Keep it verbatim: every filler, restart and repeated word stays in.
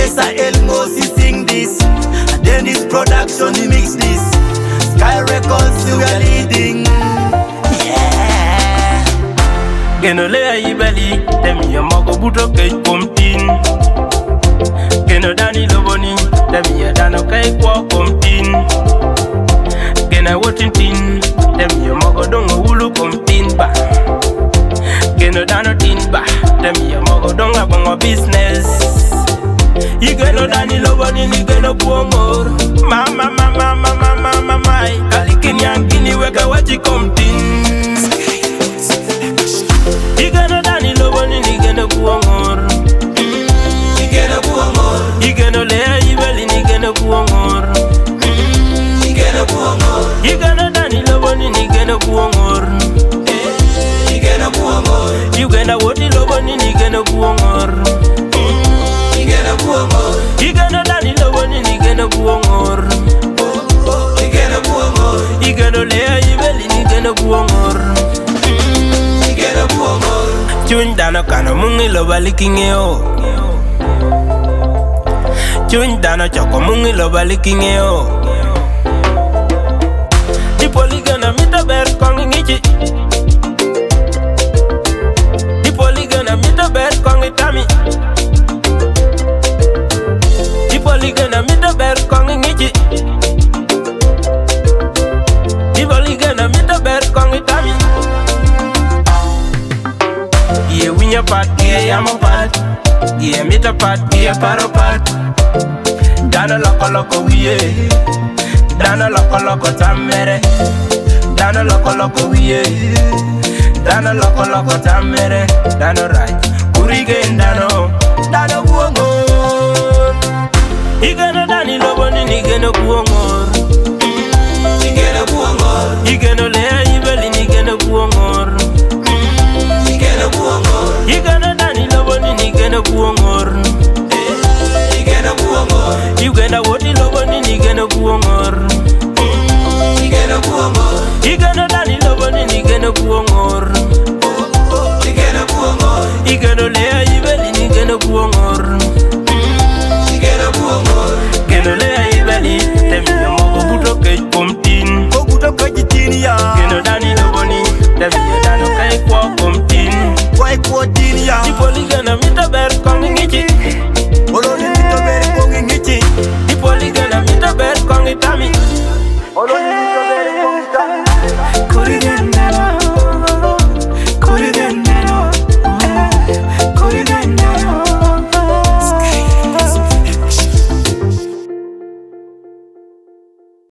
Professor Elmo, he sing this. And Dennis Production, he mix this. Sky Records, we are leading. Yeah. Geno lea ibeli, demi ya mogo buto kei kumtin. Geno dani loboni, demi ya dano kei kwa kumtin. Gena wotin tin, demi ya mogo dongo ulu kumtin ba. Geno dano tin ba, demi ya mogo donga bongo business. Igeno dani loboni ni geno kuomor. Mama mama mama mama mama, kalikini yankini weka wachi kumtin. Igeno dani loboni ni geno kuomor. Igeno kuomor. Igeno lea ibeli ni geno kuomor. Igeno kuomor. Igeno dani loboni ni geno kuomor. Igeno kuomor. Igeno woti loboni ni geno kuomor. Igeno kuomor. Igeno dani loboni ni geno kuomor. Igeno kuomor. Igeno lea ibeli ni geno kuomor. Igeno kuomor. Chuny dano kano mungi loba likingeo. Chuny dano choko mungi loba likingeo. Dipoli gana mita ber kongi ngichi. Dipoli gana mita ber kongi tami. Dipoli gana mita ber kongi ngichi. Dipoli gana mita ber kongi tami. Ye winya pat, ye yamo pat. Ye mita pat, ye paro pat. Dano loko loko wiye. Dano loko loko tamere. Dano loko loko wiye. Dano loko loko tamere. Dano right, kurige dano. Dano buongor. Igeno dani loboni ni geno buongor. Igeno kuomor. Igeno lea ibeli ni geno buongor. Igeno kuomor. Igeno dani loboni ni geno buongor. Igeno kuomor. Igeno woti loboni ni geno buongor. Igeno kuomor. Igeno dani loboni ni geno buongor.